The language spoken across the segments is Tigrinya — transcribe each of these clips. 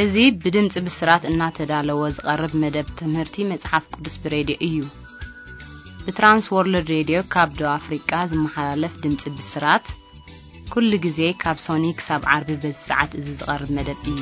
እዙي بدمጽ بسرات እናተዳለወ ዝቀርብ መደብ ትምህርቲ መጽሐፍ ቅዱስ ብሬዲዮ እዩ በትራንስ ወርልድ ሬዲዮ ካብ ዶ አፍሪካ ዝመሓላለፍ ድምጽ ብስራት ኩሉ ጊዜ ካብ ሶኒክ ሳብ ዓርቢ በሰዓት እዚ ዝቀርብ መደብ እዩ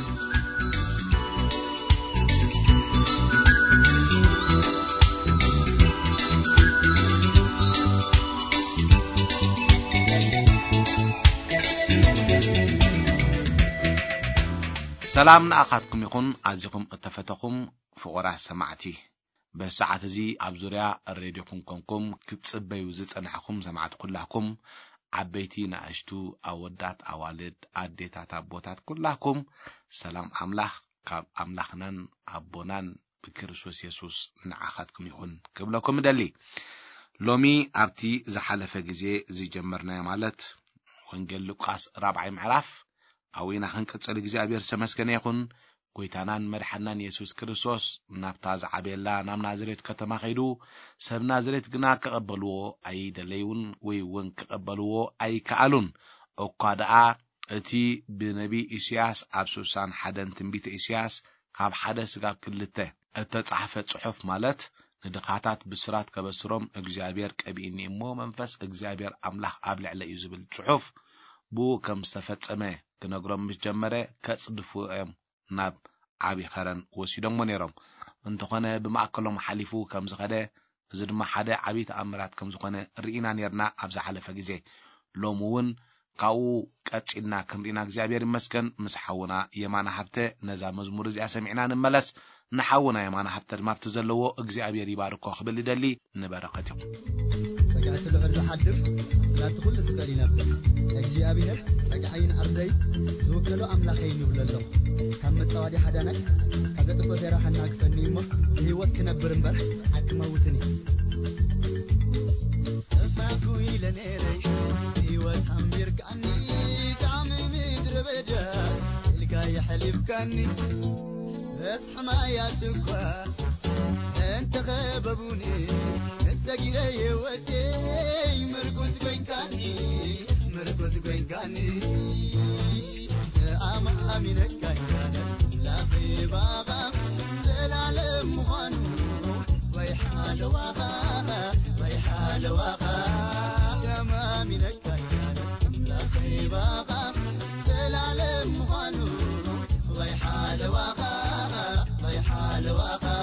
سلام نأخذكم يكون عزيكم اتفتكم فقراء سمعتي بساعة زي عبزوريا الراديو كنكم كتصبيو زصنحكم سمعت كلكم عبيتي ناشتو اودات اوالد اديتات ابوتات كلكم سلام املاح كاب املاحنان ابونان بكريستوس يسوس نأخذكم يكون قبلكم دلي لومي ابتي زحلفه غزي زي جمرنا مالت وانجيل لوقاس 4 معراف أوينا هنكتسل إجزابير سمسكن يكون كويتانان مرحنان يسوس كريستوس نبتاز عبيلا نام نازريت كتما خيدو سب نازريت جنا كقبلوه أي دليون ويون كقبلوه أي كألون أو قادعة أتي بنبي إسياس أبسوسان حدن تنبيت إسياس قاب حدث قاب كلته التصحفة صحف مالت ندقاتات بسرات كبسروم إجزابير كأبيني مو منفس إجزابير أملاح قابل على يزبل صحف بو كم استفدت كنقرم مجمرة كتصدفوا ناب عبي خرن وسيدهم منيرهم انتقنا بمأكلهم حلفوا كم زخده زد ما حدا عبي تأمرات كم زخنا رئينا نيرنا أبز حلفة جزء لومون كاو كأتشنا كم رئينا جزابير مسكن مسحونا يمانا حبته نزا مزمور زي سمعنا نملس نحونا يمانا حبته ما بتزلوا جزابير يباركوا خبل دلي نباركتهم سجعت العرض حدر لا تقول سكري نبدأ እግዚአብሔር ጸጋይን አርደይ ዝወከሉ አምላከይን ይብለለው ከምጣዋዲ ሐዳናይ ከዘጥፎ ዘራህና ግፈኒሞ ህይወት ከነብር እንበር አክመውትኒ ተፋኩ ይለኔረይ ህይወት አምቢርካኒ ጣም ምድር በዳ ልጋ ይحلبካኒ እስማያትኳ انت خببوني استغيري وتي مركز كوينكاني مركز كوينكاني امامي نكايانا لا في بابا زلالم خانو ويحال واقا ويحال واقا امامي نكايانا لا في بابا زلالم خانو ويحال واقا ويحال واقا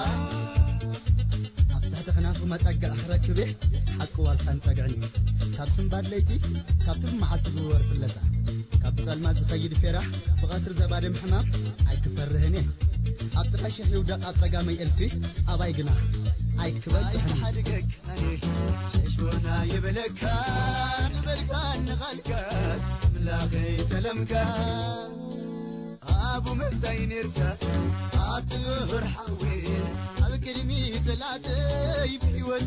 متأجل أحركبه حق والخن تجعني كابسن بعد ليتي كابتن معت زور في اللسع كابتن ما زخيد فرح بغاتر زبادة محمام أيكفرهني أبتخش يودق أبتقامي ألفي أباي جنا أيكبر حرقك أني ششونا يبلكان يبلكان نغلكان ملاقي سلمكان أبو مسين يركا أتغفر حوين الكلمي ثلاثي بهوة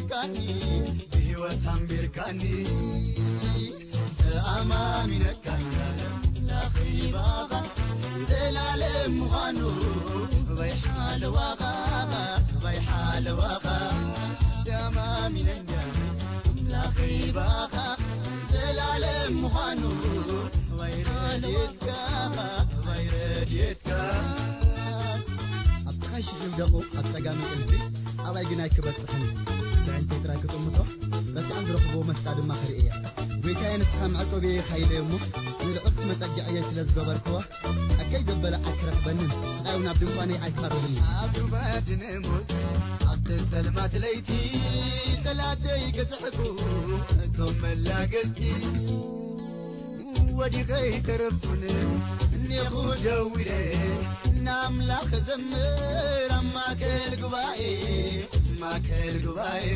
أمبيركاني أمامي نكانا لا خيبابا زلالم مغانو بيحال واقا بيحال واقا أمامي نكانا لا خيبابا زلالم مغانو ويرديتك أبتخش يودقو أبتقامي ألفي أباي جناي كبتحني لعنتي تراكتو متو بس عند رخبو مستعد ما خريئيا ويتاين تسمعتو بي خايلة يمو ندقبس مساجع يتلز ببركوه أكي زبلا أكرخ بنن سقاونا بدواني أيكاربني عبدو بادن موت عبدن سلمات ليتي سلاتي كسحكو ثم اللاقسكي ودي غي ترفن نيخو جويلي ناملاخ زمر ما كل قبائي ما كل قبائي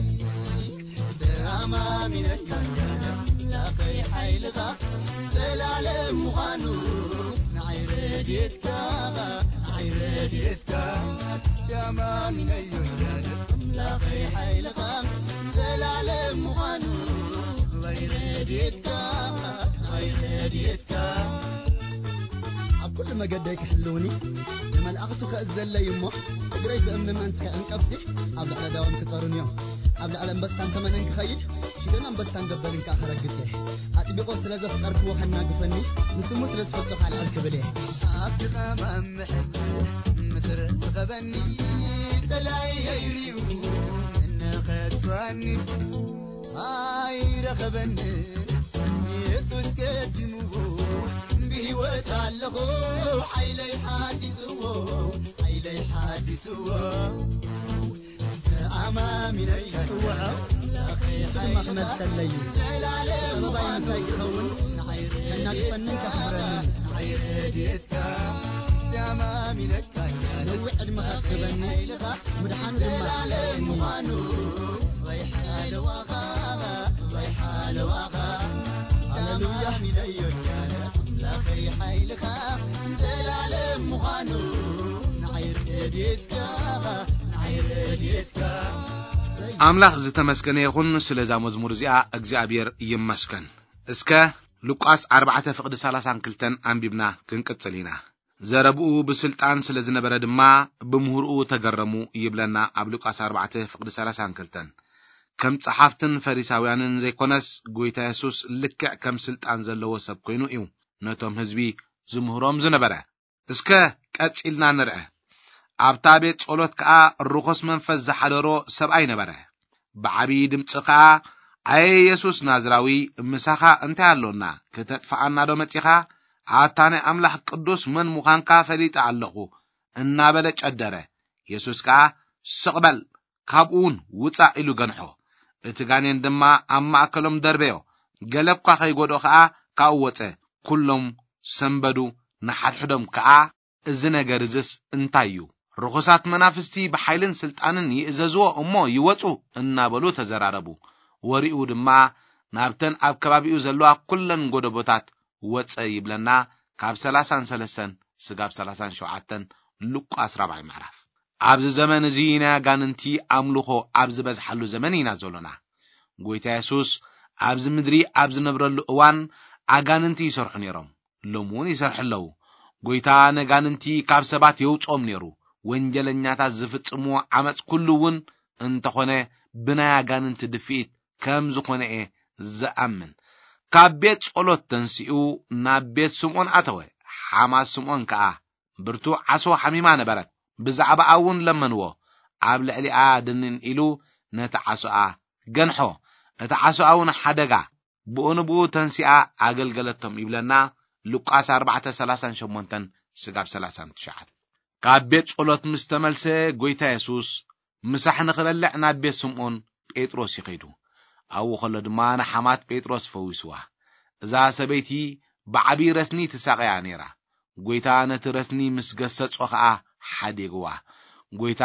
تامامي نكانا لاقي حيلغا سلالم مخانو نعيرديتك تامامي نكانا لاقي حيلغا سلالم مخانو ويرديتك كل ما قديك حلوني لما الأغتو خأزل لي يمو اقري بأمن ما انت كأنكبسي أبدأ لداوم كتارون يوم قبل على أنبسان تمنن كخيد شدنا أنبسان قبلن كأخرجته أتبقوا ثلاثة أركب وخنا قفني نسمو ثلاثة فتح على أركبله أبتقى ممحل مصر تغبني تلاي يريو إن خدفاني هاي رخبني يسوس كدمو بهوت علقو حيلي حادثو أمامي نيها سلم أحمد سلي سببا ينفاي خون كناك فنن كخبرني عيرديتك أمامي نكا نوع المخصبني مدحان دمانو ويحال واغا هللويا ميليو كان لخي حيلخا زلالم مخانو أملاخ زتمسكن يكون سلزا مزمور زيا أجزابير يمسكن اسكا لوقاس 4:30 أنبيبنا كنقصلينا زربو بسلطان سلازنبره دما بمهرؤ تغرمو يبلنا اب لوقاس 4:32 كم صحافتن فريساويانن زيكونس غويتا يسوس لكع كم سلطان زلو سب كوينو ايو نتوم حزبي زمهروم زنبره اسكا قصيلنا نرأ أبتابي تصولت كا الرخص منفذ زحدرو سبعي نبره بعبي دمص كا أي يسوس نازراوي مساخا انت يالونا كتدفعنا دو متيخا عاتاني أملاح قدوس من مخانكا فريت علقو إنا بلج أدره يسوس كا سقبل كابون وطا إلو جنحو اتغانين دما أما أكلم دربيو قلب كا خيقودو كا كاووته كلهم سنبدو نحدحدم كا إزنا جرزس انتايو رخصات منافستي بحيلن سلطانن يئززو أمو يوطو إنا بلو تزراربو وريقو دما نابتن أب كبابيو زلوا كلن قدبوتات وطا يبلنا كاب 33 سقاب 37 لوقاس 4 معرف عبز زمن زينا غاننتي أملوخو عبز بزحلو زمنينا زولونا قويتا يسوس عبز مدري عبز نبرلو اوان أغاننتي يسرحو نيرم لومون يسرح اللو قويتا نغاننتي كاب سبات يوطوم نيرو ወንጀለኛታት ዝፍጽሙ ዓመጽ ኩሉውን እንተኾነ ብናይ አጋንንት ድፊት ከም ዝኾነ ዘአምን ካብ ቤት ጸሎት ተንሲኡ ናብ ቤት ስምዖን አተወ ሓማስ ስምዖን ከዓ ብርቱ ዓሶ ሓሚማ ነበረት ብዛዕባ አውን ለመንዎ ኣብ ልዕሊኣ ድንን ኢሉ ነቲ ዓሶኣ ገንሖ እቲ ዓሶኣውን ሓደጋ ብኡንቡ ተንሲኣ ኣገልገለቶም ይብለና ሉቃስ 4:38 ስጋብ 39 ካብ ቤት ጸሎት ምስተመልሰ ጎይታ ኢየሱስ ምሳሕ ንኽበልዕ ናብ ቤት ስምዖን ጴጥሮስ ይኸይዱ ኣብኡ ከሎ ድማ ንሓማት ጴጥሮስ ፈዊስዋ እዛ ሰበይቲ ብዓቢ ረስኒ ትሳቀያ ነይራ ጎይታ ነቲ ረስኒ ምስ ገሰጾ ከዓ ሓዲግዋ ጎይታ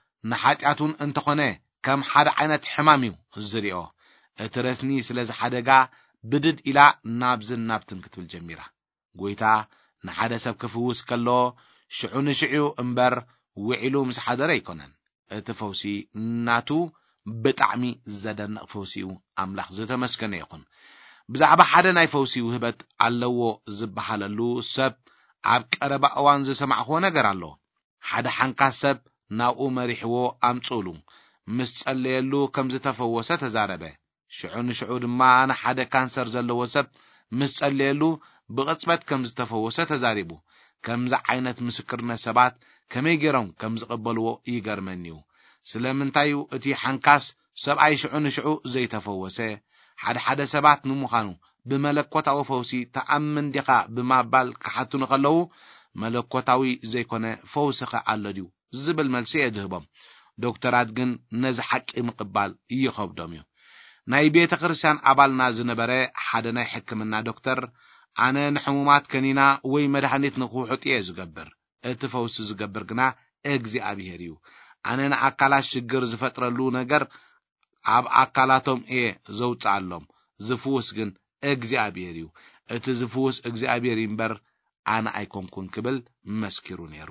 ንሓጢኣቱን እንተኾነ ከም ሓደ ዓይነት ሕማም እዩ ዝሪኦ እቲ ረስኒ ስለዚ ሓደጋ ብድድ ኢላ ናብዝን ናብትን ክትብል ጀሚራ ጎይታ ንሓደ ሰብ ክፍውስ ከሎ ሽዑ ንሽዑ እምበር ውዒሉ ምስ ሓደረ ይኮነን እቲ ፈውሲ ናቱ ብጣዕሚ ዘደንቕ ፈውሲኡ ኣምላኽ ዝተመስገነ ይኹን ብዛዕባ ሓደ ናይ ፈውሲ ውህበት ኣለዎ ዝበሃለሉ ሰብ ኣብ ቀረባ እዋን ዝሰማዕኽዎ ነገር ኣሎ ሓደ ሓንካስ ሰብ ናብኡ መሪሕዎ ኣምጽሉ ምስ ጸለየሉ ከም ዝተፈወሰ ተዛረበ ሽዑ ንሽዑ ድማ ንሓደ ካንሰር ዘለዎ ሰብ ምስ ጸለየሉ ብቕጽበት ከም ዝተፈወሰ ተዛሪቡ ከምዛ ዓይነት ምስክርነት ሰባት ከመይ ገይሮም ከም ዝቕበልዎ ይገርመኒዩ ስለምንታዩ እቲ ሓንካስ ሰብኣይ ሽዑ ንሽዑ ዘይተፈወሰ ሓደ ሰባት ንምዃኑ ብመለኮታዊ ፈውሲ ተኣምን ዲኻ ብማባል ክሓትኑ ከለዉ መለኮታዊ ዘይኮነ ፈውስኸ ኣሎ ድዩ ዝብል መልሲ የድህቦም ዶክተራት ግን ነዚ ሓቂ ምቕባል ይኸብዶም እዩ ናይ ቤተ ክርስቲያን ኣባልና ዝነበረ ሓደ ናይ ሕክምና ዶክተር ኣነ ንሕሙማት ከኒና ወይ መድሃኒት ንኽውሕጥ እየ ዝገብር እቲ ፈውሲ ዝገብር ግና እግዚኣብሔር እዩ ኣነ ንኣካላት ሽግር ዝፈጥረሉ ነገር ኣብ ኣካላቶም እየ ዘውፅኣሎም ዝፍውስ ግን እግዚኣብሔር እዩ እቲ ዝፍውስ እግዚኣብሔር እምበር ኣነ ኣይኮንኩን ክብል መስኪሩ ነይሩ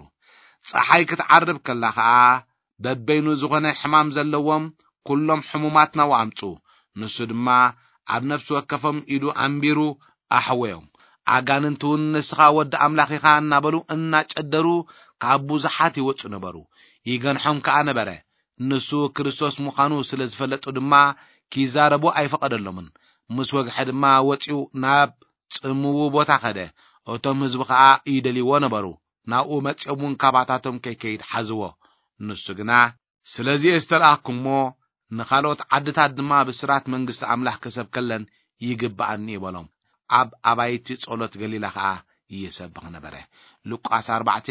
ፀሓይ ክትዓርብ ከላ ከዓ በበይኑ ዝኾነ ሕማም ዘለዎም ኩሎም ሕሙማት ናው ኣምፁ ንሱ ድማ ኣብ ነፍሲ ወከፎም ኢዱ ኣንቢሩ ኣሕወዮም ኣጋንንቱን ንስኻ ወዲ ኣምላኽ ኢኻ እናበሉ እናጨደሩ ካብ ብዙሓት ይወፁ ነበሩ ይገንሖም ከዓ ነበረ ንሱ ክርስቶስ ምዃኑ ስለ ዝፈለጡ ድማ ኪዛረቡ ኣይፈቀደሎምን ምስ ወግሐ ድማ ወፂኡ ናብ ጽምው ቦታ ኸደ እቶም ህዝቢ ከዓ ይደልይዎ ነበሩ ናብኡ መጽኦምን ካባታቶም ከይከይድ ሓዝዎ ንሱ ግና ስለዚ እስተላኩሞ ንኻልኦት ዓድታት ድማ ብስራት መንግስቲ አምላኽ ከሰብከለን ይግባአኒ ይበሎም ኣብ ኣባይቲ ጸሎት ገሊላ ከዓ ይሰብኽ ነበረ ሉቃስ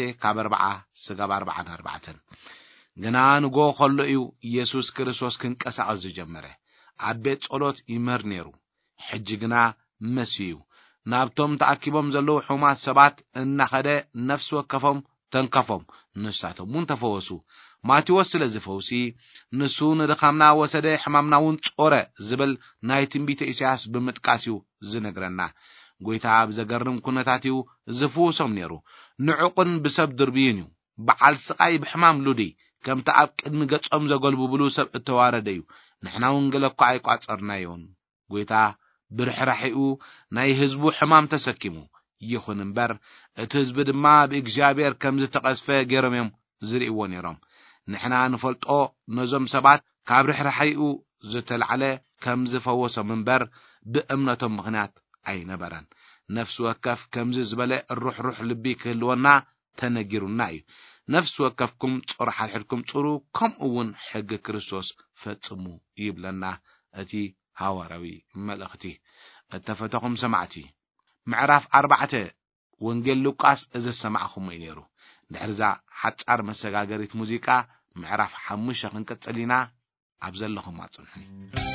4:4-4 ግና ንጎ ኸሎ እዩ ኢየሱስ ክርስቶስ ክንቀሳቐስ ዝጀመረ ኣብ ቤት ጸሎት ይመር ነይሩ ሕጂ ግና መሲዩ ናብቶም ተኣኪቦም ዘለዉ ሕማት ሰባት እናኸደ ነፍሲ ወከፎም ተንከፎም ንሳቶምን ተፈወሱ ማቴዎስ ስለ ዝፈውሲ ንሱ ንድኻምና ወሰደ ሕማምና እውን ጾረ ዝብል ናይ ትንቢተ ኢሳያስ ብምጥቃስዩ ዝነግረና ጎይታ ኣብ ዘገርም ኩነታት እዩ ዝፍውሶም ነይሩ ንዑቅን ብሰብ ድርብይን እዩ በዓል ስቃይ ብሕማም ሉዲ ከምቲ ኣብ ቅድሚ ገጾም ዘገልብብሉ ሰብ እተዋረደ እዩ ንሕና እውን ገለ እኳ ኣይቋጸርናዮን ጎይታ ብርሕራሒኡ ናይ ህዝቡ ሕማም ተሰኪሙ ይኹን እምበር እቲ ህዝቢ ድማ ብእግዚአብሔር ከም ዝተቀስፈ ገይሮም እዮም ዝርእይዎ ነይሮም ንሕና ንፈልጦ ነዞም ሰባት ካብ ርሕራሒኡ ዝተልዓለ ከም ዝፈወሶም እምበር ብእምነቶም ምኽንያት ኣይነበረን ነፍሲ ወከፍ ከምዚ ዝበለ ሩሕ ልቢ ክህልወና ተነጊሩና እዩ ነፍሲ ወከፍኩም ጾር ሓልሕልኩም ጽሩ ከምኡውን ሕጊ ክርስቶስ ፈጽሙ ይብለና እቲ ሃዋራዊ መልእኽቲ እተፈተኹም ሰማዕቲ ምዕራፍ 4 ወንጌል ሉቃስ እዚ ሰማዕኹም እዩ ነይሩ ድሕርዛ ሓጻር መሰጋገሪት ሙዚቃ ምዕራፍ 5 ክንቀጽልና ኣብ ዘለኹም ኣጽንሑኒ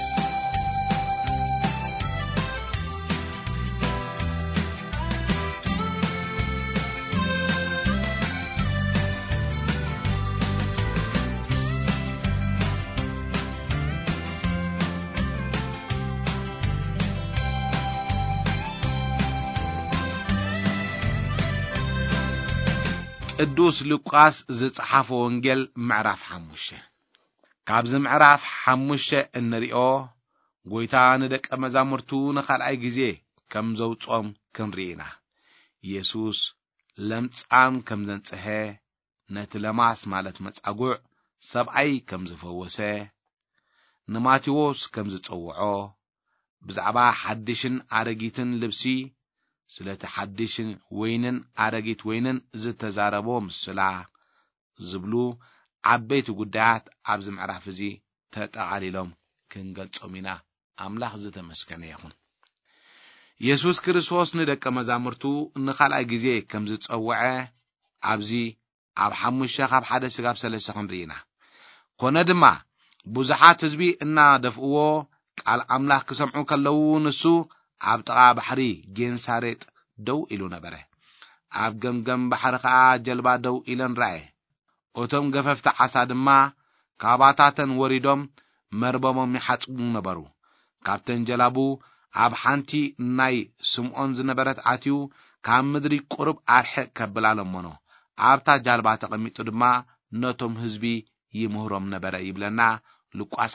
ቅዱስ ሉቃስ ዝጽሓፈ ወንጌል ምዕራፍ 5 ካብዚ ምዕራፍ 5 እንሪኦ ጎይታ ንደቀ መዛሙርቱ ንኻልኣይ ግዜ ከም ዘውጾም ክንርኢና ኢየሱስ ለምጻም ከም ዘንጽሐ ነቲ ለማስ ማለት መጻጉዕ ሰብኣይ ከም ዝፈወሰ ንማቴዎስ ከም ዝጸውዖ ብዛዕባ ሓድሽን ኣረጊትን ልብሲ ስለቲ ሓድሽን ወይንን ኣረጊት ወይንን ዝተዛረቦ ምስላ ዝብሉ ዓበይቲ ጉዳያት ኣብዚ ምዕራፍ እዚ ተጠቓሊሎም ክንገልጾም ኢና ኣምላኽ ዝተመስገነ ይኹን ኢየሱስ ክርስቶስ ንደቀ መዛሙርቱ ንኻልኣይ ግዜ ከም ዝጸውዐ ኣብዚ ኣብ 5:1-3 ክንርኢና ኮነ ድማ ብዙሓት ህዝቢ እናደፍእዎ ቃል ኣምላኽ ክሰምዑ ከለዉ ንሱ ኣብ ጥቓ ባሕሪ ጌንሳሬጥ ደው ኢሉ ነበረ ኣብ ገምገም ባሕሪ ከዓ ጀልባ ደው ኢለን ረአየ እቶም ገፈፍቲ ዓሳ ድማ ካባታተን ወሪዶም መርበቦም ይሓጽቡ ነበሩ ካብተን ጀላቡ ኣብ ሓንቲ ናይ ስምዖን ዝነበረት ኣትዩ ካብ ምድሪ ቁርብ ኣርሕቕ ከብላሎሞኖ ኣብታ ጃልባ ተቐሚጡ ድማ ነቶም ህዝቢ ይምህሮም ነበረ ይብለና ሉቃስ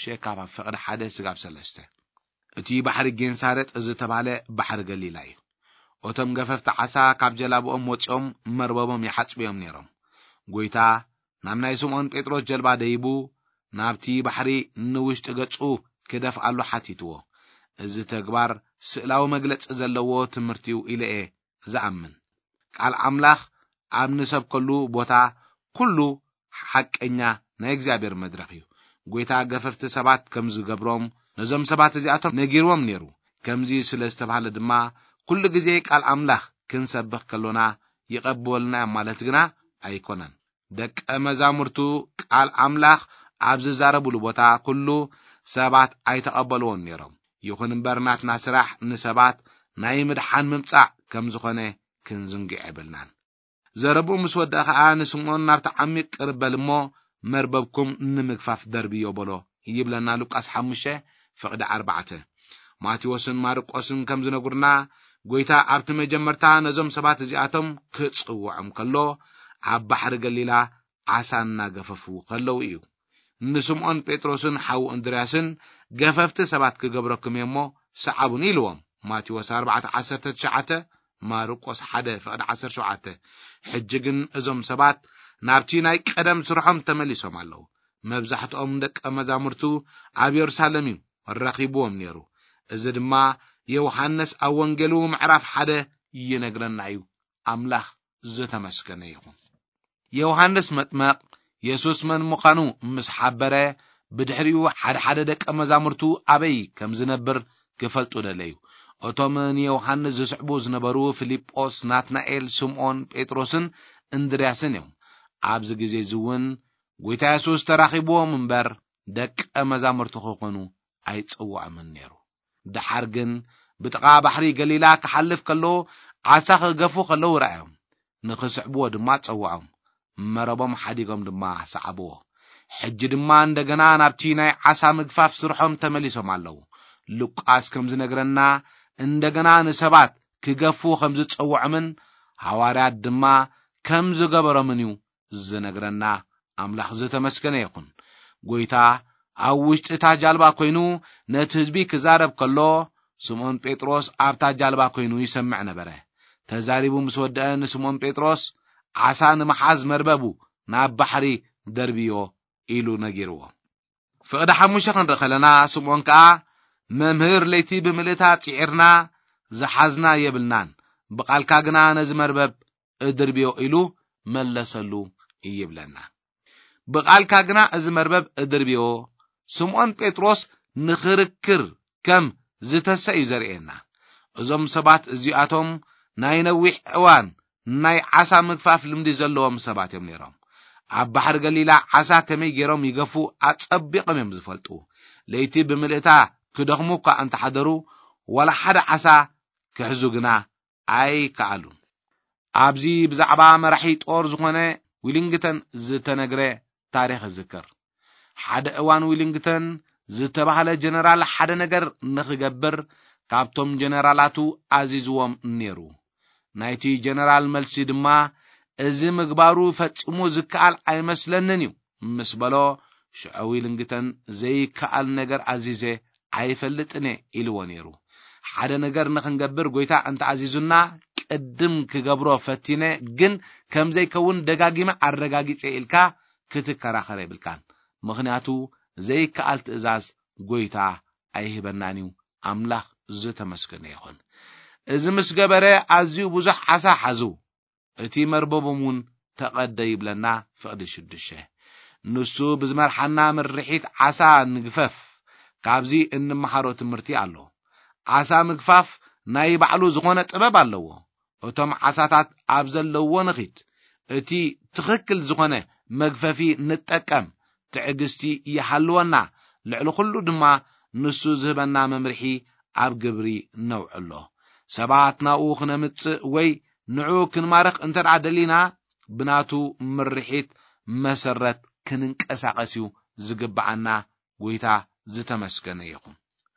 5:1-3 እቲ ባሕሪ ጌንሳሬጥ ዝተባለ ባሕሪ ገሊላ እዩ እቶም ገፈፍቲ ዓሳ ካብ ጀላብኦም ወፂኦም መርበቦም ይሓጽብዮም ነይሮም ጎይታ ናብ ናይ ስምዖን ጴጥሮስ ጀልባ ደይቡ ናብቲ ባሕሪ ንውሽጢ ገጹ ክደፍኣሉ ሓቲትዎ እዚ ተግባር ስእላዊ መግለጺ ዘለዎ ትምህርቲው ኢለ ዝኣምን ቃል ኣምላኽ ኣብ ንሰብከሉ ቦታ ኩሉ ሓቀኛ ናይ እግዚአብሔር መድረኽ እዩ ጎይታ ገፈፍቲ ሰባት ከም ዝገብሮም ነዞም ሰባት እዚኣቶም ነጊርዎም ነይሩ ከምዚ ስለ ዝተባሃለ ድማ ኩሉ ግዜ ቃል ኣምላኽ ክንሰብኽ ከሎና ይቐበልና ማለት ግና ኣይኮነን ደቀ መዛሙርቱ ቃል ኣምላኽ ኣብ ዝዛረብሉ ቦታ ኩሉ ሰባት ኣይተቐበልዎን ነይሮም ይኹን እምበር ናትና ስራሕ ንሰባት ናይ ምድሓን ምምጻእ ከም ዝኾነ ክንዝንግዕ የብልናን ዘረቡ ምስ ወድአ ከዓ ንስምዖን ናብቲ ዓሚቕ ቅርበል እሞ መርበብኩም ንምግፋፍ ደርብዮ በሎ ይብለና ሉቃስ 5:4 ማቴዎስን ማርቆስን ከም ዝነግሩና ጎይታ ኣብቲ መጀመርታ ነዞም ሰባት እዚኣቶም ክጽውዖም ከሎ ኣብ ባሕሪ ገሊላ ዓሳ እናገፈፉ ከለው እዩ ንስምዖን ጴጥሮስን ሓው እንድርያስን ገፈፍቲ ሰባት ክገብረኩም እሞ ሰዓቡን ኢልዎም ማቴዎስ 4:19 ማርቆስ 1:17 ሕጂ ግን እዞም ሰባት ናብቲ ናይ ቀደም ስርሖም ተመሊሶም ኣለዉ መብዛሕትኦም ደቀ መዛሙርቱ ኣብ ኢየሩሳሌም ረኺብዎም ነይሩ። እዚ ድማ ዮሐንስ ኣብ ወንጌሉ ምዕራፍ 1 ይነግረና እዩ። ኣምላኽ ዝተመስገነ ይኹን። ዮሐንስ መጥመቅ ኢየሱስ መን ምዃኑ ምስ ሓበረ ብድሕሪኡ ሓደ ደቀ መዛሙርቱ ኣበይ ከም ዝነብር ክፈልጡ ደለዩ። እቶም ንዮሐንስ ዝስዕቡ ዝነበሩ ፊልጶስ፣ ናትናኤል፣ ስምዖን ጴጥሮስን እንድርያስን እዮም። ኣብዚ ግዜ እውን ጌታ ኢየሱስ ተራኺብዎም እምበር ደቀ መዛሙርቱ ክኾኑ ኣይጽውዖምን ነይሩ። ድሓር ግን ብጥቓ ባሕሪ ገሊላ ክሓልፍ ከሎ ዓሳ ክገፉ ከለዉ ረኣዮም። ንኽስዕብዎ ድማ ጸውዖም፣ መረቦም ሓዲጎም ድማ ሰዓብዎ። ሕጂ ድማ እንደገና ናብቲ ናይ ዓሳ ምግፋፍ ስርሖም ተመሊሶም ኣለዉ። ሉቃስ ከም ዝነግረና እንደገና ንሰባት ክገፉ ከም ዝጸውዖምን ሐዋርያት ድማ ከም ዝገበሮምን እዩ ዝነግረና። ኣምላኽ ዝተመስገነ ይኹን። ጌታ ኣብ ውሽጢ እታ ጃልባ ኮይኑ ነቲ ህዝቢ ክዛረብ ከሎ ስምዖን ጴጥሮስ ኣብታ ጃልባ ኮይኑ ይሰምዕ ነበረ። ተዛሪቡ ምስ ወድአ ንስምዖን ጴጥሮስ ዓሳ ንምሓዝ መርበቡ ናብ ባሕሪ ደርብዮ ኢሉ ነጊርዎ። ፍቕዲ 5 ክንርኢ ከለና ስምዖን ከዓ መምህር ለይቲ ብምልእታ ፂዒርና ዝሓዝና የብልናን፣ ብቓልካ ግና ነዚ መርበብ እድርብዮ ኢሉ መለሰሉ ይብለና። ብቓልካ ግና እዚ መርበብ እድርብዮ ስምዖን ጴጥሮስ ንኽርክር ከም ዝተሰ እዩ ዘርኤና። እዞም ሰባት እዚኣቶም ናይ ነዊሕ እዋን ናይ ዓሳ ምግፋፍ ልምዲ ዘለዎም ሰባት እዮም ነይሮም። ኣብ ባሕሪ ገሊላ ዓሳ ከመይ ገይሮም ይገፉ ኣጸቢቖም እዮም ዝፈልጡ። ለይቲ ብምልእታ ክደኽሙ እኳ እንተሓደሩ ወላ ሓደ ዓሳ ክሕዙ ግና ኣይከኣሉን። ኣብዚ ብዛዕባ መራሒ ጦር ዝኾነ ዊሊንግተን ዝተነግረ ታሪኽ ዝዝክር። ሓደ እዋን ዊሊንግተን ዝተባህለ ጀነራል ሓደ ነገር ንኽገብር ካብቶም ጀነራላቱ ኣዚዝዎም ነይሩ። ናይቲ ጀነራል መልሲ ድማ እዚ ምግባሩ ፈጽሙ ዝከኣል ኣይመስለንን እዩ ምስ በሎ ሽዑ ዊሊንግተን ዘይከኣል ነገር ኣዚዘ ኣይፈልጥን ኢልዎ ነይሩ። ሓደ ነገር ንኽንገብር ጌታ እንተ ኣዚዙና ቅድም ክገብሮ ፈቲነ ግን ከም ዘይከውን ደጋጊመ ኣረጋጊጸ ኢልካ ክትከራኸር ይብልካን። ምኽንያቱ ዘይከኣል ትእዛዝ ጌታ ኣይህበናን እዩ። ኣምላኽ ዝተመስገነ ይኹን። እዚ ምስ ገበረ ኣዝዩ ብዙሕ ዓሳ ሓዙ፣ እቲ መርበቦም እውን ተቐደ ይብለና ፍቕዲ 6። ንሱ ብዝመርሓና ምርሒት ዓሳ ንግፈፍ ካብዚ እንመሃሮ ትምህርቲ ኣሎ። ዓሳ ምግፋፍ ናይ ባዕሉ ዝኾነ ጥበብ ኣለዎ። እቶም ዓሳታት ኣብ ዘለዎ ንኺት እቲ ትኽክል ዝኾነ መግፈፊ ንጠቀም፣ ትዕግስቲ ይሃልወና፣ ልዕሊ ኩሉ ድማ ንሱ ዝህበና መምርሒ ኣብ ግብሪ ነውዕሎ። ሰባት ናኡ ክነምጽእ ወይ ንዑ ክንማርኽ እንተደኣ ደሊና ብናቱ ምርሒት መሰረት ክንንቀሳቐስ እዩ ዝግባዓና። ጌታ ዝተመስገነ ይኹን።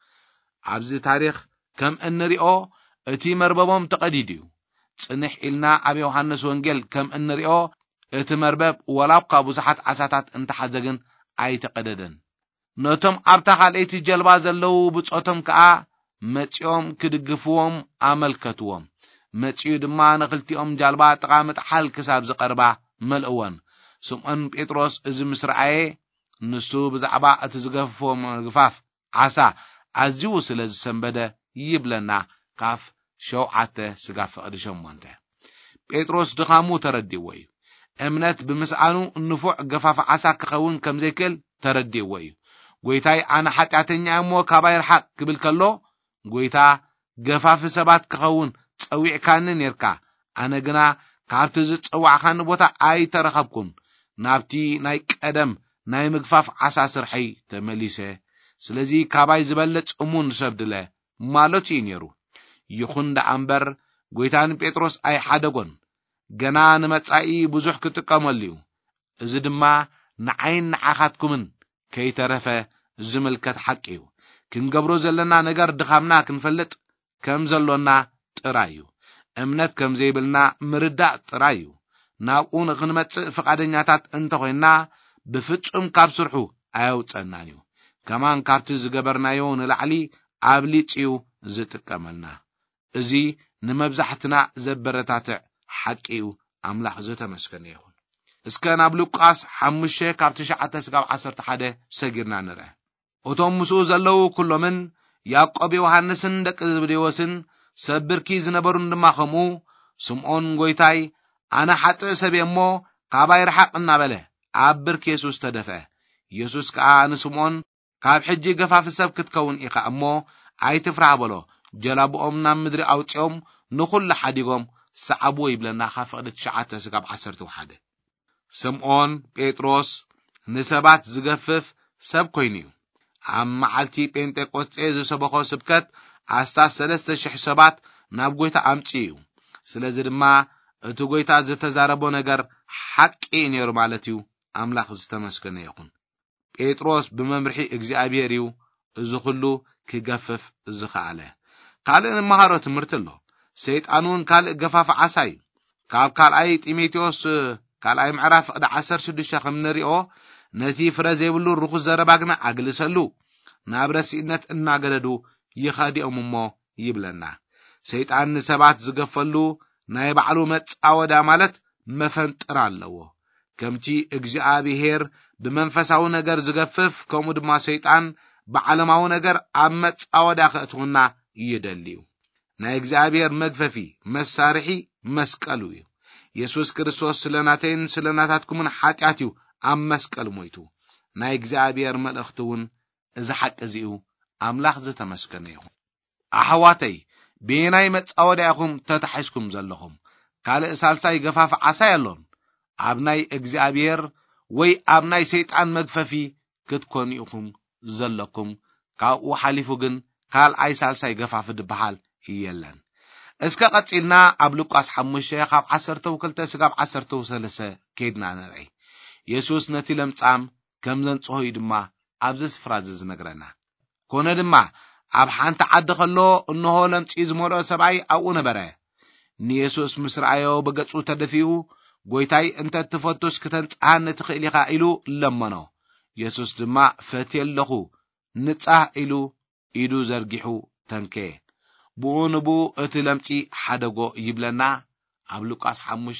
ኣብዚ ታሪኽ ከም እንሪኦ እቲ መርበቦም ተቐዲድ እዩ። ጽንሕ ኢልና ኣብ ዮሐንስ ወንጌል ከም እንሪኦ እቲ መርበብ ወላኳ ብዙሓት ዓሳታት እንተሓዘግን ኣይተቐደደን። ነቶም ኣብታ ካልአይቲ ጀልባ ዘለዉ ብጾቶም ከዓ መጺኦም ክድግፍዎም ኣመልከትዎም። መጺኡ ድማ ንኽልቲኦም ጃልባ ጥቓ ምጥሓል ክሳብ ዝቐርባ መልእወን። ስምዖን ጴጥሮስ እዚ ምስ ረኣየ ንሱ ብዛዕባ እቲ ዝገፍፎ ምግፋፍ ዓሳ ኣዝዩ ስለ ዝሰንበደ ይብለና ካፍ 7:8 ጴጥሮስ ድኻሙ ተረዲእዎ እዩ። እምነት ብምስኣኑ ንፉዕ ገፋፍ ዓሳ ክኸውን ከም ዘይክእል ተረዲእዎ እዩ። ጌታይ ኣነ ኃጢአተኛ እሞ ካባይ ርሓቅ ክብል ከሎ ጌታ ገፋፍ ሰባት ክኸውን ጸዊዕካኒ ነርካ፣ ኣነ ግና ካብቲ ዝጸዋዕካኒ ቦታ ኣይተረኸብኩን፣ ናብቲ ናይ ቀደም ናይ ምግፋፍ ዓሳ ስርሐይ ተመሊሰ፣ ስለዚ ካባይ ዝበለጽ እሙን ሰብድለ ማለት እዩ ነይሩ። ይኹን ደኣ እምበር ጌታን ጴጥሮስ ኣይሓደጎን፣ ገና ንመጻኢ ብዙሕ ክጥቀመሉ እዩ። እዚ ድማ ንዓይን ንዓኻትኩምን ከይተረፈ ዝምልከት ሓቂ እዩ። ክንገብሮ ዘለና ነገር ድኻምና ክንፈልጥ ከም ዘሎና ጥራይ እዩ። እምነት ከም ዘይብልና ምርዳእ ጥራይ እዩ። ናብኡ ንኽንመጽእ ፍቓደኛታት እንተኾይንና ብፍጹም ካብ ስርሑ ኣያውፀናን እዩ። ከማን ካብቲ ዝገበርናዮ ንላዕሊ ኣብሊጽዩ ዝጥቀመልና። እዚ ንመብዛሕትና ዘበረታትዕ ሓቂ እዩ። ኣምላኽ ዝተመስገነ ይኹን። እስከ ናብ ሉቃስ 5:9-11 ሰጊርና ንርአ። እቶም ምስኡ ዘለዉ ኩሎምን ያዕቆብ ዮሐንስን ደቂ ዘብዴዎስን ሰብርኪ ዝነበሩ ድማ ከምኡ ስምዖን ጎይታይ ኣነ ሓጥእ ሰብ እሞ ካባይ ረሓቕ እናበለ ኣብ ብርኪ ኢየሱስ ተደፍአ። ኢየሱስ ከዓ ንስምዖን ካብ ሕጂ ገፋፍ ሰብ ክትከውን ኢኻ እሞ ኣይትፍራህ በሎ። ጀላብኦም ናብ ምድሪ ኣውፅኦም ንኹሉ ሓዲጎም ሰዓብዎ ይብለና ካብ ፍቕዲ 9:11። ስምዖን ጴጥሮስ ንሰባት ዝገፍፍ ሰብ ኮይኑ እዩ። ኣብ መዓልቲ ጴንጤቆስጤ ዝሰበኾ ስብከት 3,000 ሰባት ናብ ጎይታ ኣምጪ እዩ። ስለዚ ድማ እቲ ጎይታ ዝተዛረቦ ነገር ሓቂ ነይሩ ማለት እዩ። ኣምላኽ ዝተመስገነ ይኹን። ጴጥሮስ ብመምርሒ እግዚአብሔር እዩ እዚ ኩሉ ክገፍፍ ዝኸኣለ። ካልእ ንመሃሮ ትምህርቲ ኣሎ። ሰይጣኑን ካልእ ገፋፍ ዓሳ እዩ። ካብ ካልኣይ ጢሞቴዎስ ካልኣይ ምዕራፍ 16 ከም ንሪኦ ነቲ ፍረ ዘይብሉ ርኩስ ዘረባግና ኣግልሰሉ ናብ ረሲእነት እናገደዱ ይኸዲኦም እሞ ይብለና። ሰይጣን ንሰባት ዝገፈሉ ናይ ባዕሉ መጻወዳ ማለት መፈንጥር ኣለዎ። ከምቲ እግዚአብሔር ብመንፈሳዊ ነገር ዝገፍፍ ከምኡ ድማ ሰይጣን ብዓለማዊ ነገር ኣብ መጻወዳ ከእትውና ይደልዩ። ናይ እግዚአብሔር መግፈፊ መሳርሒ መስቀሉ እዩ። ኢየሱስ ክርስቶስ ስለናተይን ስለናታትኩምን ኃጢአት እዩ ኣብ መስቀል ሞይቱ። ናይ እግዚአብሔር መልእኽቲ እውን እዚ ሓቂ እዚኡ ኣምላኽ ዝተመስገነ ይኹን። ኣሕዋተይ ብናይ መጻወዳ ኢኹም ተታሒዝኩም ዘለኹም ካልእ ሳልሳይ ገፋፍ ዓሳ ኣሎን ኣብ ናይ እግዚአብሔር ወይ ኣብ ናይ ሰይጣን መግፈፊ ክትኮኑ ኢኹም ዘለኩም። ካብኡ ሓሊፉ ግን ካልኣይ ሳልሳይ ገፋፍ ድበሃል የለን። እስከ ቀፂልና ኣብ ሉቃስ 5:12-13 ከይድና ንርኢ። ኢየሱስ ነቲ ለምጻም ከም ዘንጽሆዩ ድማ ኣብዚ ስፍራ ዝነግረና ኮነ ድማ ኣብ ሓንቲ ዓዲ ከሎ እንሆ ለምጺ ዝመልኦ ሰብኣይ ኣብኡ ነበረ። ንኢየሱስ ምስ ረኣዮ በገጹ ተደፊኡ ጎይታይ እንተ ትፈቱስ ክተንጽሓኒ ትኽእል ኢኻ ኢሉ ለመኖ። ኢየሱስ ድማ ፈትየለኹ ንጻህ ኢሉ ኢዱ ዘርጊሑ ተንከ። ብኡ ንብኡ እቲ ለምጺ ሓደጎ ይብለና ኣብ ሉቃስ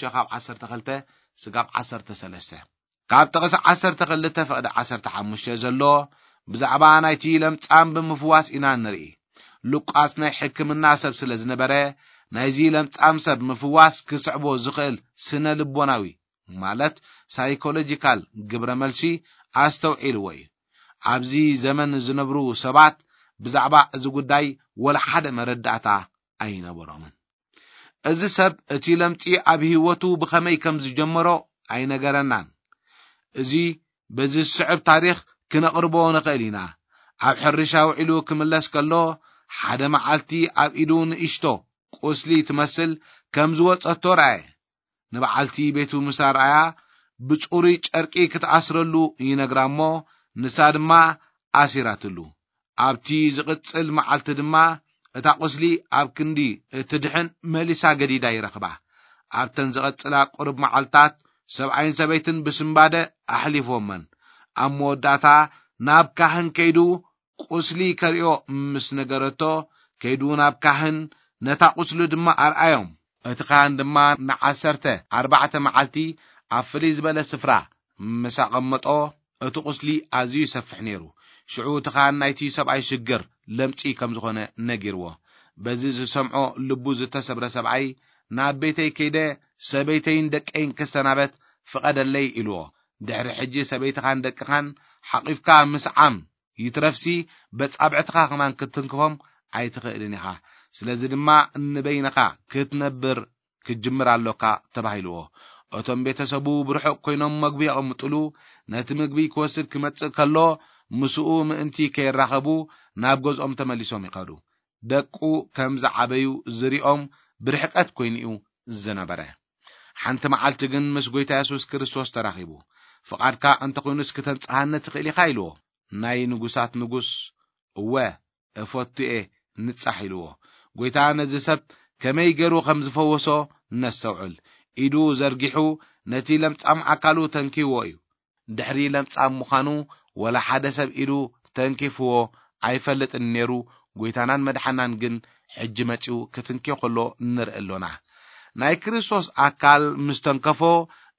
5:12-13 ካብ ጥቕሲ 12:15 ዘሎ ብዛዕባ ናይቲ ለምጻም ብምፍዋስ ኢና ንርኢ። ሉቃስ ናይ ሕክምና ሰብ ስለ ዝነበረ ናይዚ ለምጻም ሰብ ምፍዋስ ክስዕቦ ዝኽእል ስነ ልቦናዊ ማለት ሳይኮሎጂካል ግብረ መልሲ ኣስተውዒልዎ እዩ። ኣብዚ ዘመን ዝነብሩ ሰባት ብዛዕባ እዚ ጉዳይ ወላ ሓደ መረዳእታ ኣይነበሮምን። እዚ ሰብ እቲ ለምጺ ኣብ ህይወቱ ብኸመይ ከም ዝጀመሮ ኣይነገረናን። እዚ በዚ ስዕብ ታሪኽ ክነቕርቦ ንኽእል ኢና። ኣብ ሕርሻ ውዒሉ ክምለስ ከሎ ሓደ መዓልቲ ኣብ ኢዱ ንእሽቶ ቁስሊ ትመስል ከም ዝወጸቶ ረአየ። ንበዓልቲ ቤቱ ምሳ ረኣያ ብጹሩይ ጨርቂ ክትኣስረሉ ይነግራ እሞ ንሳ ድማ ኣሲራትሉ። ኣብቲ ዝቕጽል መዓልቲ ድማ እታ ቁስሊ ኣብ ክንዲ እትድሕን መሊሳ ገዲዳ ይረኽባ። ኣብተን ዝቐጽላ ቁርብ መዓልታት ሰብኣይን ሰበይትን ብስምባደ ኣሕሊፎመን። ኣብ መወዳእታ ናብ ካህን ከይዱ ቁስሊ ከሪኦ ምስ ነገረቶ ከይዱ ናብ ካህን ነታ ቁስሊ ድማ ኣርኣዮም። እቲ ካህን ድማ ን14 መዓልቲ ኣብ ፍልይ ዝበለ ስፍራ ምስ ኣቐመጦ እቲ ቁስሊ ኣዝዩ ይሰፍሕ ነይሩ። ሽዑ እቲ ካህን ናይቲ ሰብኣይ ሽግር ለምጺ ከም ዝኾነ ነጊርዎ። በዚ ዝሰምዖ ልቡ ዝተሰብረ ሰብኣይ ናብ ቤተይ ከይደ ሰበይተይን ደቀይን ክሰናበት ፍቐደለይ ኢልዎ። ድሕሪ ሕጂ ሰበይትኻን ደቅኻን ሓቂፍካ ምስዓም ይትረፍሲ በጻብዕትኻ ኸማን ክትንክፎም ኣይትኽእልን ኢኻ። ስለዚ ድማ እንበይንኻ ክትነብር ክጅምር ኣሎካ ተባሂልዎ። እቶም ቤተሰቡ ብርሑቕ ኮይኖም መግቢ ኣቐምጥሉ ነቲ ምግቢ ክወስድ ክመጽእ ከሎ ምስኡ ምእንቲ ከይራኸቡ ናብ ገዝኦም ተመሊሶም ይኸዱ። ደቁ ከም ዝዓበዩ ዝሪኦም ብርሕቀት ኮይኑ እዩ ዝነበረ። ሓንቲ መዓልቲ ግን ምስ ጎይታ ኢየሱስ ክርስቶስ ተራኺቡ። ፍቓድካ እንተ ኮይኑስ ክተንጽሓኒ ትኽእል ኢኻ ኢልዎ። ናይ ንጉሳት ንጉስ እወ እፈትየ ንጻሕ ኢልዎ። ጎይታ ነዚ ሰብ ከመይ ገይሩ ከም ዝፈወሶ ነስተውዕል። ኢዱ ዘርጊሑ ነቲ ለምጻም ኣካሉ ተንኪዎ እዩ። ድሕሪ ለምጻም ምዃኑ ወላ ሓደ ሰብ ኢዱ ተንኪፍዎ ኣይፈልጥን ነይሩ። ጎይታናን መድሓናን ግን ሕጂ መጺኡ ክትንኪ ከሎ ንርኢ ኣሎና። ናይ ክርስቶስ ኣካል ምስ ተንከፎ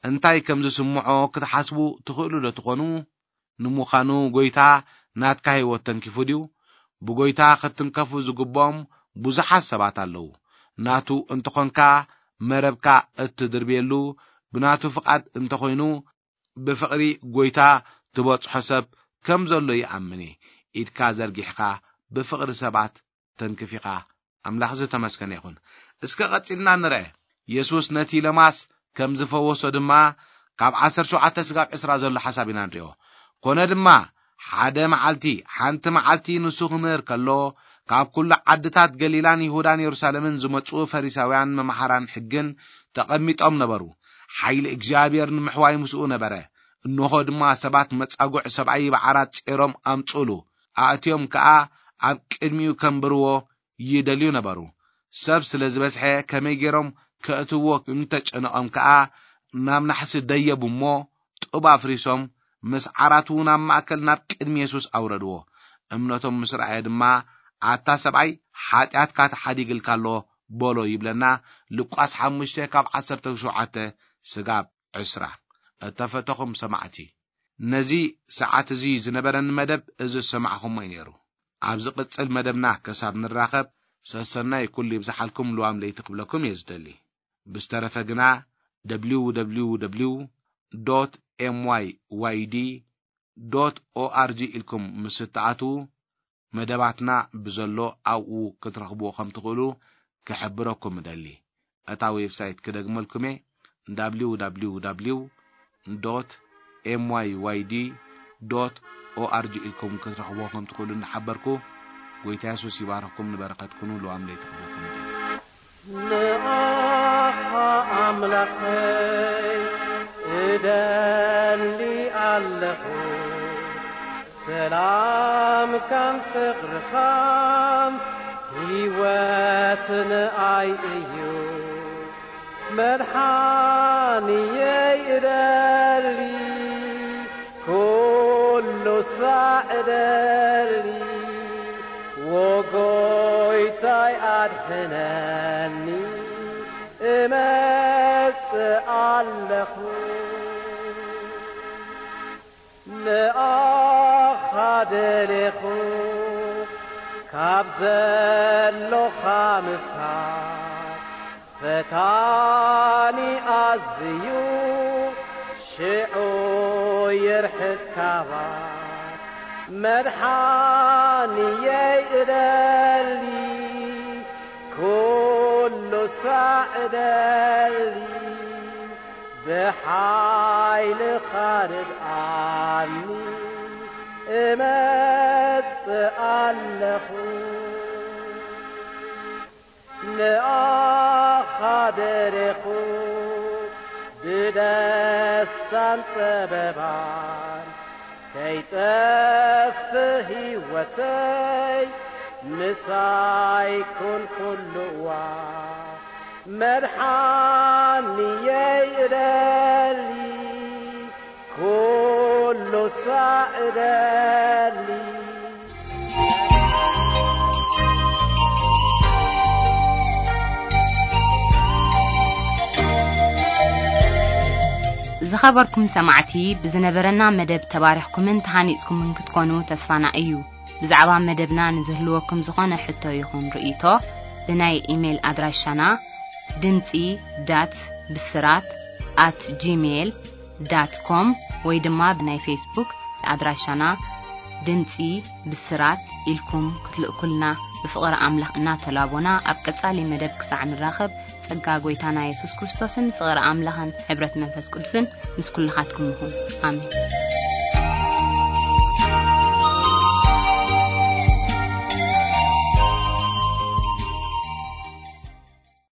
እንታይ ከም ዝስምዖ ክትሓስቡ ትኽእሉ ዶ ትኾኑ? ንምዃኑ ጎይታ ናትካ ህይወት ተንኪፉ ድዩ? ብጎይታ ክትንከፉ ዝግቦም ብዙሓት ሰባት ኣለዉ። ናቱ እንተኾንካ መረብካ እትድርብየሉ ብናቱ ፍቃድ እንተኾይኑ ብፍቕሪ ጎይታ ትበጽሖ ሰብ ከም ዘሎ ይኣምን። ኢድካ ዘርጊሕካ ብፍቕሪ ሰባት ተንክፊኻ ኣምላኽ ዝተመስገነ ይኹን። እስከ ቀፂልና ንርአ ኢየሱስ ነቲ ለማስ ከም ዝፈወሶ ድማ ካብ 17 ስጋብ 20 ዘሎ ሓሳብ ኢና ንሪኦ። ኮነ ድማ ሓደ ሓንቲ መዓልቲ ንሱ ክምህር ከሎ ካብ ኩሉ ዓድታት ገሊላን ይሁዳን ኢየሩሳሌምን ዝመጹ ፈሪሳውያን መምሃራን ሕግን ተቐሚጦም ነበሩ። ሓይሊ እግዚአብሔር ንምሕዋይ ምስኡ ነበረ። እንሆ ድማ ሰባት መጻጉዕ ሰብኣይ ብዓራት ጼሮም ኣምጹሉ ኣእትዮም ከዓ ኣብ ቅድሚኡ ከንብርዎ ይደልዩ ነበሩ። ሰብ ስለ ዝበዝሐ ከመይ ገይሮም ከእትዎ እንተጨነቆም ከዓ ናብ ናሕሲ ደየቡ እሞ ጡብ ኣፍሪሶም ምስ ዓራቱ ናብ ማእከል ናብ ቅድሚ ኢየሱስ ኣውረድዎ። እምነቶም ምስ ረኣየ ድማ ኣታ ሰብኣይ ሓጢአትካ ተሓዲግልካ ኣሎ በሎ ይብለና። ሉቃስ 5 ካብ 17 ስጋብ 20 እተፈተኹም ሰማዕቲ ነዚ ሰዓት እዚ ዝነበረን መደብ እዚ ሰማዕኹም ነይሩ። ኣብ ዝቅጽል መደብና ከሳብ ንራኸብ ሰሰናይ ኩሉ ይብዛሓልኩም ልዋም ለይቲ ክብለኩም የዝደሊ። ብዝተረፈ ግና www.myd.org ኢልኩም ምስተኣቱ መደባትና ብዘሎ ኣብኡ ክትረኽብዎ ከም ትኽእሉ ክሕብረኩም ደሊ። እታ ዌብሳይት ክደግመልኩም www.myd.org ኢልኩም ክትረኽብዎ ከም ትኽእሉ ንሓበርኩ። ጎይታ ኢየሱስ ይባርክኩም። ንበረኸት ኩኑ ልዋም ለይቲ ክብለኩም ደሊ። أملخي إدلي ألخو سلام كان فقر خام هيواتنا أي إيو مرحاني إدلي كل ساعدلي وقويتاي أدحناني እመጽ ኣለኹ ንኣኻደሌኹ ካብ ዘሎኻ ምሳብ ፈታኒ ኣዝዩ ሽዑ ይርሕካባት መድሓኒየይ እደሊ كل سعدلي بحيل خارج عني امت ألخو لأخادرخو بدستان سببان كي تفهي وتي مسايكون كلوا مرحاني يدلي كل سعدلي ዝኸበርኩም ሰማዕቲ ብዝነበረና መደብ ተባሪኽኩም እንተሃኒጽኩም ክትኮኑ ተስፋና እዩ። ብዛዕባ መደብና ንዝህልወኩም ዝኾነ ሕቶ ይኹን ርእይቶ ብናይ ኢሜል ኣድራሻና dimci.bisrat@gmail.com ወይ ድማ ብናይ ፌስቡክ ኣድራሻና ድምፂ ብስራት ኢልኩም ክትልእኩልና ብፍቕሪ ኣምላኽ እናተላቦና ኣብ ቀጻሊ መደብ ክሳዕ ንራኸብ ጸጋ ጎይታና ኢየሱስ ክርስቶስን ፍቕሪ ኣምላኽን ሕብረት መንፈስ ቅዱስን ምስ ኩልኻትኩም ይኹን። ኣሜን።